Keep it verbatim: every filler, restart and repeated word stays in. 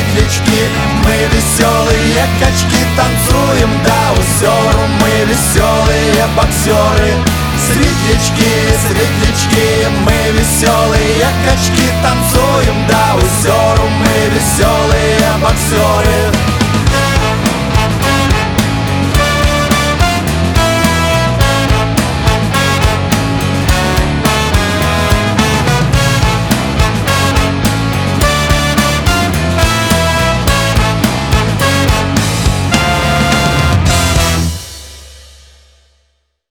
светлячки, мы веселые качки, танцуем до усеру, мы веселые боксеры. Светлячки, светлячки, мы веселые качки, танцуем до усеру, мы веселые боксеры.